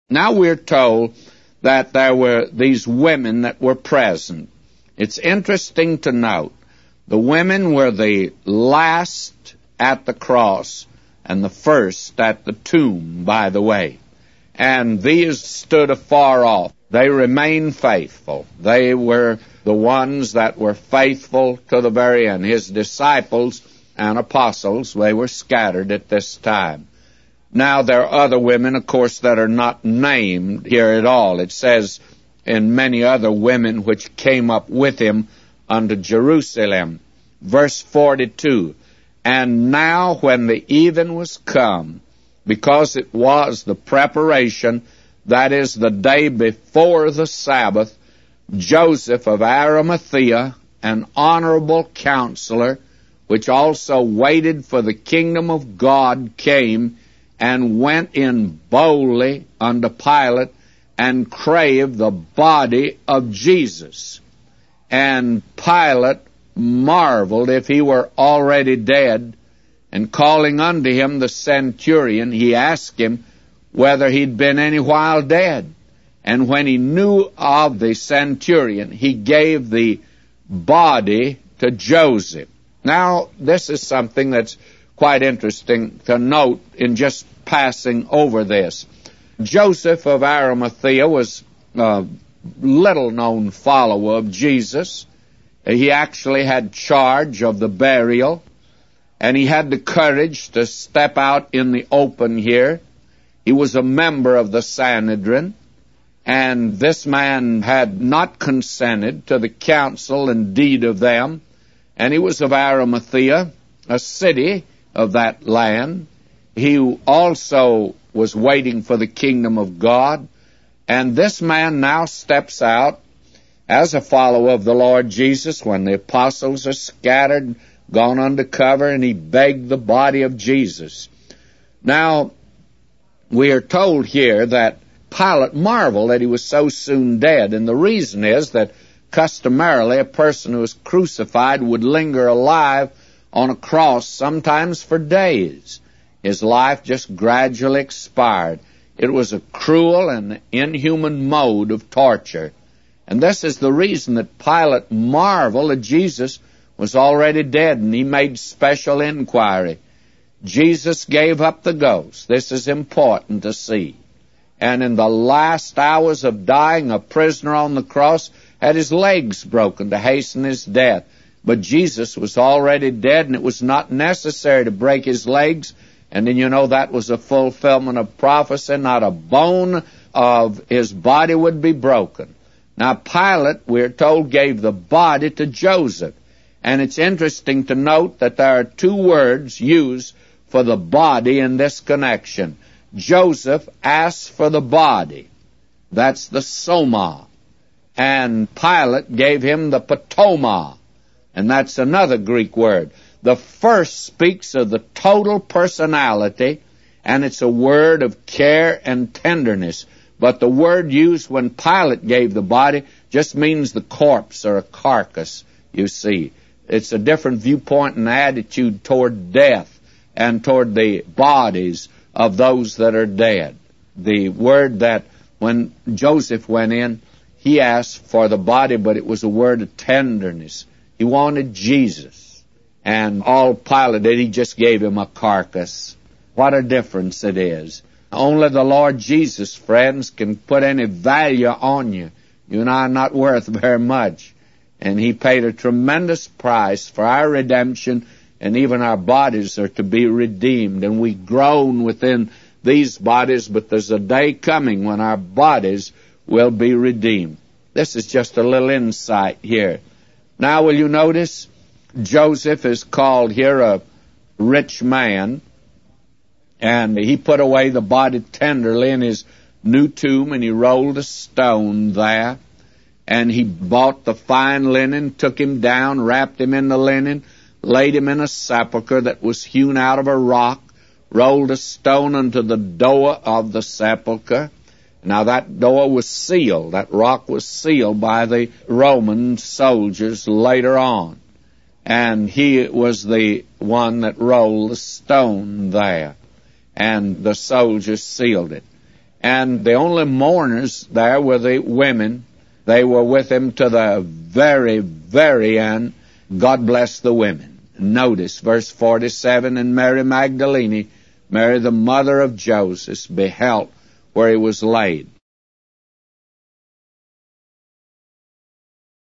Now we're told that there were these women that were present. It's interesting to note, the women were the last at the cross and the first at the tomb, by the way. And these stood afar off. They remained faithful. They were the ones that were faithful to the very end. His disciples and apostles, they were scattered at this time. Now, there are other women, of course, that are not named here at all. It says, and many other women which came up with him unto Jerusalem. Verse 42, and now when the even was come, because it was the preparation, that is, the day before the Sabbath, Joseph of Arimathea, an honorable counselor, which also waited for the kingdom of God, came and went in boldly unto Pilate, and craved the body of Jesus. And Pilate marveled if he were already dead, and calling unto him the centurion, he asked him whether he'd been any while dead. And when he knew of the centurion, he gave the body to Joseph. Now, this is something that's quite interesting to note in just passing over this. Joseph of Arimathea was a little-known follower of Jesus. He actually had charge of the burial, and he had the courage to step out in the open here. He was a member of the Sanhedrin, and this man had not consented to the counsel and deed of them, and he was of Arimathea, a city of that land. He also was waiting for the kingdom of God, and this man now steps out as a follower of the Lord Jesus when the apostles are scattered, gone under cover, and he begged the body of Jesus. Now, we are told here that Pilate marveled that he was so soon dead, and the reason is that customarily a person who was crucified would linger alive on a cross sometimes for days. His life just gradually expired. It was a cruel and inhuman mode of torture. And this is the reason that Pilate marveled that Jesus was already dead, and he made special inquiry. Jesus gave up the ghost. This is important to see. And in the last hours of dying, a prisoner on the cross had his legs broken to hasten his death. But Jesus was already dead, and it was not necessary to break his legs. And then, that was a fulfillment of prophecy. Not a bone of his body would be broken. Now, Pilate, we're told, gave the body to Joseph. And it's interesting to note that there are two words used for the body in this connection. Joseph asked for the body. That's the soma. And Pilate gave him the patoma. And that's another Greek word. The first speaks of the total personality, and it's a word of care and tenderness. But the word used when Pilate gave the body just means the corpse or a carcass, you see. It's a different viewpoint and attitude toward death and toward the bodies of those that are dead. The word that when Joseph went in, he asked for the body, but it was a word of tenderness. He wanted Jesus. And all Pilate did, he just gave him a carcass. What a difference it is. Only the Lord Jesus, friends, can put any value on you. You and I are not worth very much. And he paid a tremendous price for our redemption, and even our bodies are to be redeemed. And we groan within these bodies, but there's a day coming when our bodies will be redeemed. This is just a little insight here. Now, will you notice? Joseph is called here a rich man, and he put away the body tenderly in his new tomb, and he rolled a stone there, and he bought the fine linen, took him down, wrapped him in the linen, laid him in a sepulchre that was hewn out of a rock, rolled a stone unto the door of the sepulchre. Now that door was sealed, that rock was sealed by the Roman soldiers later on. And he was the one that rolled the stone there. And the soldiers sealed it. And the only mourners there were the women. They were with him to the very, very end. God bless the women. Notice verse 47, and Mary Magdalene, Mary the mother of Joseph, beheld where he was laid.